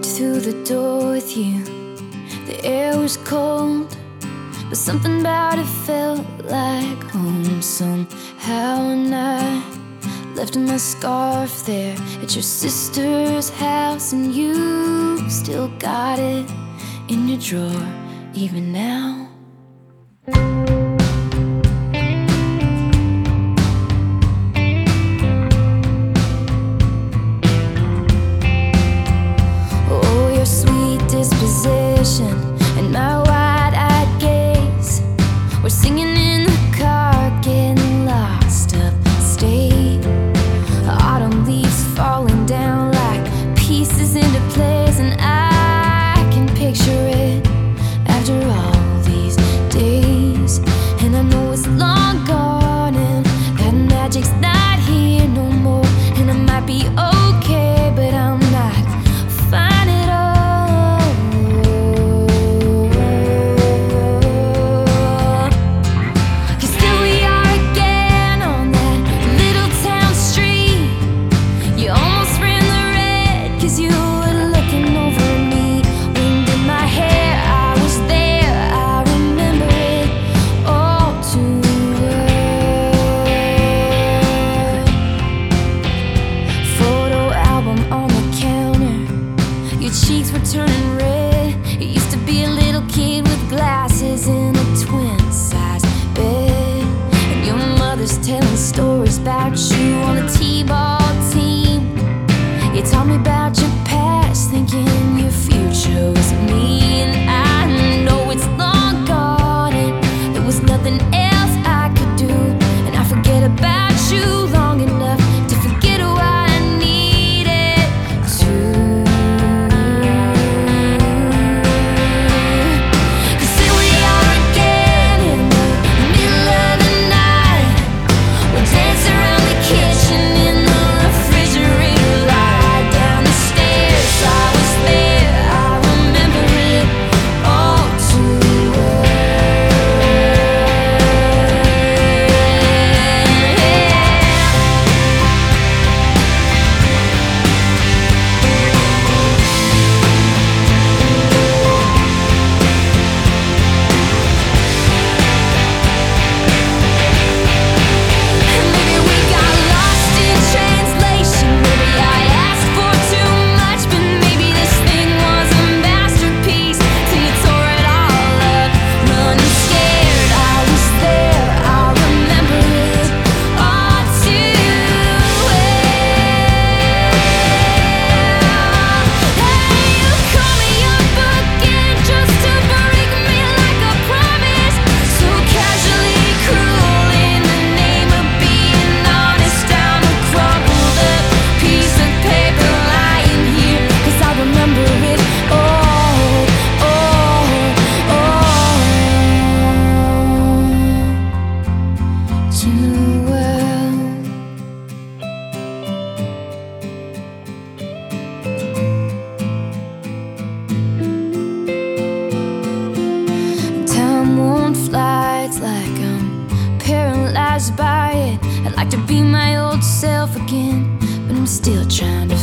walked through the door with you. The air was cold, but something about it felt like home somehow. And I left my scarf there at your sister's house, and you still got it in your drawer even now. Oh, your sweet disposition and my wide-eyed gaze were singing in the car, getting lost upstate. Autumn leaves falling down like pieces into place, and I can picture it after all these days. And I know it's long gone and that magic's not here no more. And I might be okay, but I'm not fine at all. 'Cause still we are again on that little town street. You almost ran the red 'cause you were looking over me. Wind in my hair, I was there, I remember it all too well. Photo album on the counter, your cheeks were turning red. You used to be a little kid with glasses in a twin-size bed, and your mother's telling stories about you on the t-ball team. You taught me about your past, thinking your future was me. And I know it's long gone and there was nothing else I could do, and I forget about you long enough to forget who I needed to. 'Cause here we are again in the middle of the night. We'll dance around the kitchen in the refrigerator, lie down the stairs. I was there, I remember it all too well. Maybe we got lost in translation. Maybe I asked for too much, but maybe this thing was a masterpiece till you tore it all up. Running scared, I was there, I remember it all too well. Hey, you call me up again just to break me like a promise, so casually cruel in the name of being honest. I'm a crumpled up piece of paper lying here, 'cause I remember it all, too well. Time won't fly, it's like I'm paralyzed by it. I'd like to be my old self again, but I'm still trying to